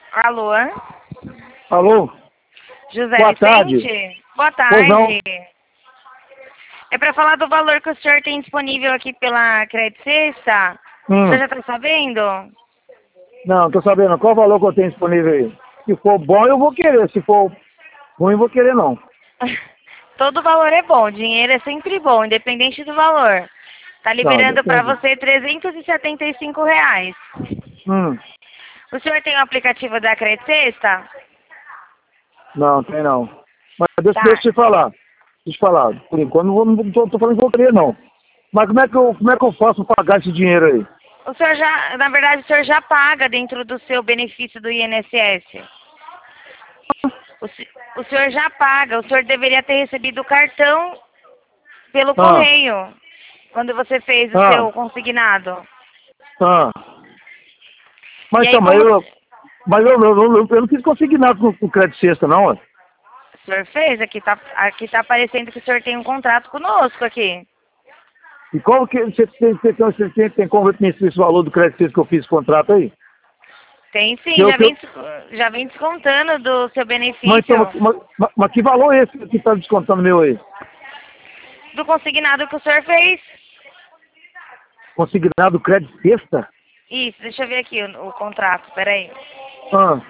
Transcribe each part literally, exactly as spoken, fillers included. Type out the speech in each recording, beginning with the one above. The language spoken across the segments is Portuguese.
Alô? Alô? José Boa tarde. Vicente? Boa Pois não. tarde. É para falar do valor que o senhor tem disponível aqui pela Crédito Sexta. Hum. Você já está sabendo? Não, tô sabendo. Qual o valor que eu tenho disponível aí? Se for bom, eu vou querer. Se for ruim, eu vou querer não. Todo valor é bom, dinheiro é sempre bom, independente do valor. Tá Não, liberando para depende. você trezentos e setenta e cinco reais. Hum. O senhor tem o aplicativo da Crédito Sexta? Não, tem não. Mas deixa, Tá. deixa eu te falar. Deixa eu te falar. Por enquanto, não, vou, não tô, tô falando que vou querer não. Mas como é, que eu, como é que eu faço para pagar esse dinheiro aí? O senhor já, na verdade, o senhor já paga dentro do seu benefício do I N S S. O, se- o senhor já paga, o senhor deveria ter recebido o cartão pelo Ah, correio, quando você fez o ah, seu consignado. ah. Mas E aí, então, mas como eu, mas eu, eu, eu, eu não quis conseguir nada com, com crédito sexta não, ó. o senhor fez, aqui tá, aqui tá aparecendo que o senhor tem um contrato conosco aqui. E como que você tem, você tem, você tem, tem como reconhecer esse valor do crédito sexta que eu fiz esse contrato aí? Tem sim, Que eu, já que eu, vem, des- já vem descontando do seu mas, então, benefício, mas, mas, mas que valor é esse que está descontando meu aí? do consignado que o senhor fez. Consignado crédito sexta? Isso, deixa eu ver aqui o, o contrato, peraí. Ah,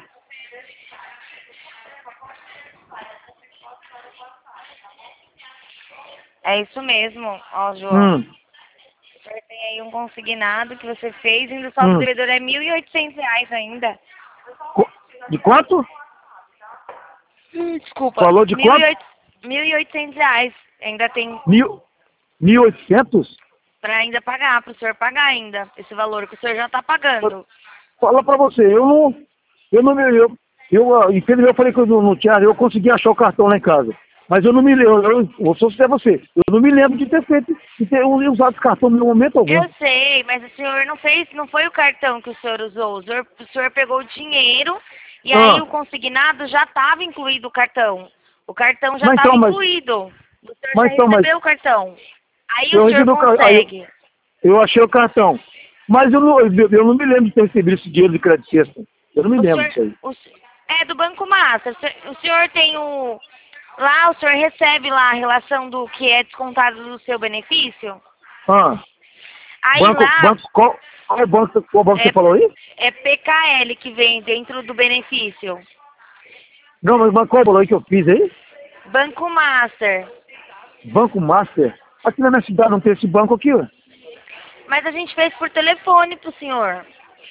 É isso mesmo, ó, João. hum, O senhor tem aí um consignado que você fez, ainda o saldo hum. devedor é mil e oitocentos reais ainda. Qu- De quanto? Hum, Desculpa, Valor de quanto? mil e oitocentos reais. Ainda tem Mil, mil e oitocentos? para ainda pagar, para o senhor pagar ainda, esse valor que o senhor já está pagando. Fala pra você, eu não, eu não me, eu, eu, ah, infelizmente eu falei que eu não, não tinha, eu consegui achar o cartão lá em casa. Mas eu não me lembro, eu, eu vou ser você, eu não me lembro de ter feito, de ter usado esse cartão em nenhum momento algum. Eu sei, mas o senhor não fez, não foi o cartão que o senhor usou. O senhor, o senhor pegou o dinheiro e aí Ah, o consignado já estava incluído o cartão. O cartão já mas estava então, mas, incluído. O senhor já mas então, mas, recebeu o cartão. Aí o eu senhor recebi o cartão, aí eu, consegue. eu achei o cartão. Mas eu não, eu, eu não me lembro de ter recebido esse dinheiro de crédito sexta. Eu não me O lembro senhor, disso aí. o, se- é do Banco Master. O senhor, o senhor tem o, lá o senhor recebe lá a relação do que é descontado do seu benefício. Ah, Aí banco, lá banco, qual, qual banco, qual banco você é, falou aí? é P K L que vem dentro do benefício. Não, mas mas qual valor que eu fiz aí? Banco Master. Banco Master. Aqui na minha cidade não tem esse banco aqui, ó. Mas a gente fez por telefone pro senhor.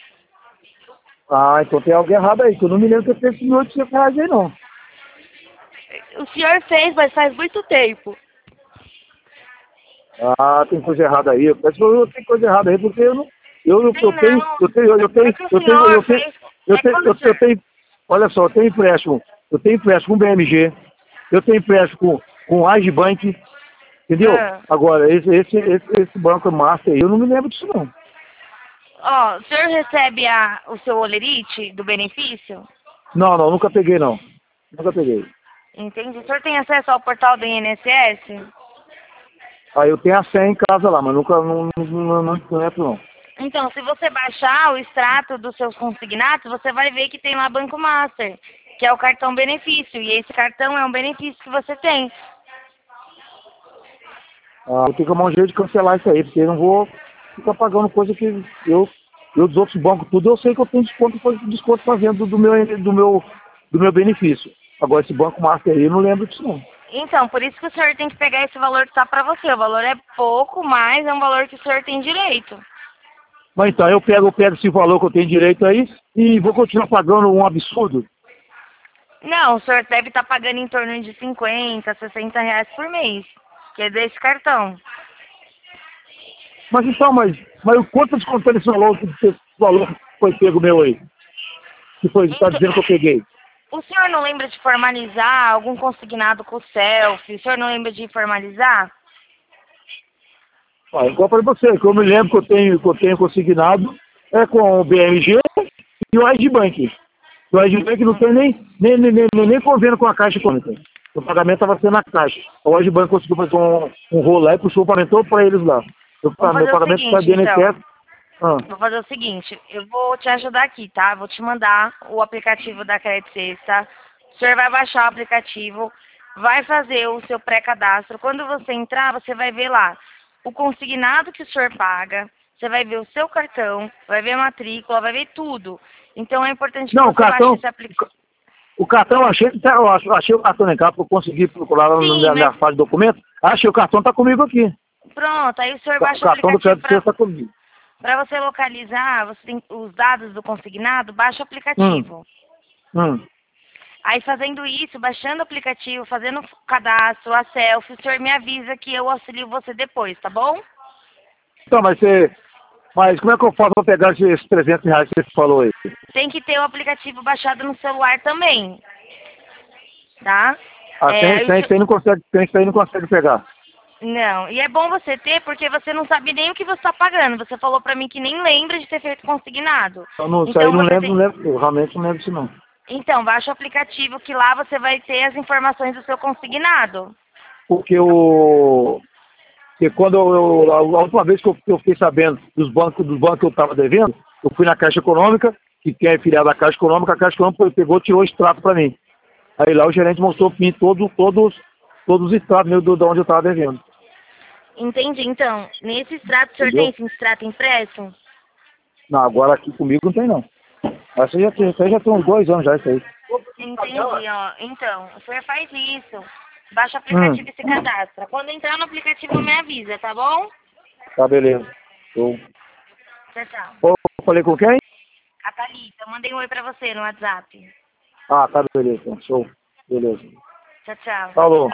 Ah, então tem algo errado aí, que eu não me lembro que eu fiz esses mil e oitocentos reais aí, não. O senhor fez, mas faz muito tempo. Ah, tem coisa errada aí. Parece que eu tenho coisa errada aí, porque eu não... Eu, eu, Tem eu tenho, não. eu tenho, eu É tenho, que o eu tenho, senhor eu tenho, fez. eu É tenho, quando eu, o eu senhor. tenho, olha só, eu tenho empréstimo, eu tenho empréstimo com B M G, eu tenho empréstimo com, com Agibank, entendeu? Ah. Agora, esse, esse, esse, esse banco Master aí, eu não me lembro disso não. Ó, o senhor recebe a, o seu olerite do benefício? Não, não, nunca peguei não. Nunca peguei. Entendi. O senhor tem acesso ao portal do I N S S? Aí eu tenho a senha em casa lá, mas nunca, não, não, não, não, não entro não. Então, se você baixar o extrato dos seus consignados, você vai ver que tem lá Banco Master, que é o cartão benefício. E esse cartão é um benefício que você tem. Ah, eu tenho que arrumar um jeito de cancelar isso aí, porque eu não vou ficar pagando coisa que eu, eu dos outros bancos tudo, eu sei que eu tenho desconto, desconto fazendo do meu, do meu, do meu benefício. Agora esse banco Master aí, eu não lembro disso não. Então, por isso que o senhor tem que pegar esse valor que está para você. O valor é pouco, mas é um valor que o senhor tem direito. Mas então, eu pego, eu pego esse valor que eu tenho direito aí e vou continuar pagando um absurdo. Não, o senhor deve estar pagando em torno de cinquenta, sessenta reais por mês, que é desse cartão. Mas então, mas, mas o quanto tá descontando esse valor, esse valor que foi pego meu aí? Que foi, tá Então, dizendo que eu peguei? o senhor não lembra de formalizar algum consignado com o selfie? O senhor não lembra de formalizar? Ah, igual para você, que eu me lembro que eu tenho, que eu tenho consignado é com o B M G e o Agibank. O Agibank não tem nem, nem, nem, nem, nem convênio com a Caixa Econômica. O pagamento estava sendo na Caixa. O Agibank conseguiu fazer um, um rolo lá e puxou o pagamento para eles lá. O Vamos meu fazer o pagamento está seguinte, do então. I N S S. Ah, Vou fazer o seguinte, eu vou te ajudar aqui, tá? Vou te mandar o aplicativo da Crédito Sexta. O senhor vai baixar o aplicativo, vai fazer o seu pré-cadastro. Quando você entrar, você vai ver lá o consignado que o senhor paga, você vai ver o seu cartão, vai ver a matrícula, vai ver tudo. Então é importante que não, o você baixe cartão, esse aplicativo. o cartão, achei que tá, eu ach- achei o cartão em casa, porque eu consegui procurar lá na Sim, minha, mas minha fase de documento. Achei o cartão, tá comigo aqui. pronto, aí o senhor O baixa o cartão do aplicativo crédito para está comigo. para você localizar você tem os dados do consignado, baixa o Hum, aplicativo. hum. Aí fazendo isso, baixando o aplicativo, fazendo o cadastro, a selfie, o senhor me avisa que eu auxilio você depois, tá bom? Então, mas você, mas como é que eu faço para pegar esses trezentos reais que você falou aí? Tem que ter o aplicativo baixado no celular também, tá? Ah, É, tem, aí o tem, senhor- tem, não consegue, tem, tem, não consegue pegar. Não, e é bom você ter porque você não sabe nem o que você está pagando. Você falou pra mim que nem lembra de ter feito consignado. Eu não, isso aí Então não você lembro, tem... não lembro, eu realmente não lembro disso não. Então, baixa o aplicativo que lá você vai ter as informações do seu consignado. Porque o, porque quando eu, eu- a última vez que eu, que eu fiquei sabendo dos bancos, dos bancos que eu estava devendo, eu fui na Caixa Econômica, que quem é filiado da Caixa Econômica, a Caixa Econômica pegou e tirou o extrato para mim. Aí lá o gerente mostrou para mim todo, todos, todos os extratos meus do, de onde eu estava devendo. Entendi. Então, nesse extrato, o senhor tem Entendeu? esse extrato impresso? Não, agora aqui comigo não tem não. Essa já tem, isso aí já tem uns dois anos já, isso aí. Entendi, ó. Então, o senhor faz isso. Baixa o Hum, aplicativo e se cadastra. Quando entrar no aplicativo, me avisa, tá bom? tá, beleza. Eu, Tchau, tchau. eu falei com quem? A Thalita, eu mandei um oi pra você no WhatsApp. Ah, tá, beleza. Então, show. Beleza. Tchau, tchau. Falou.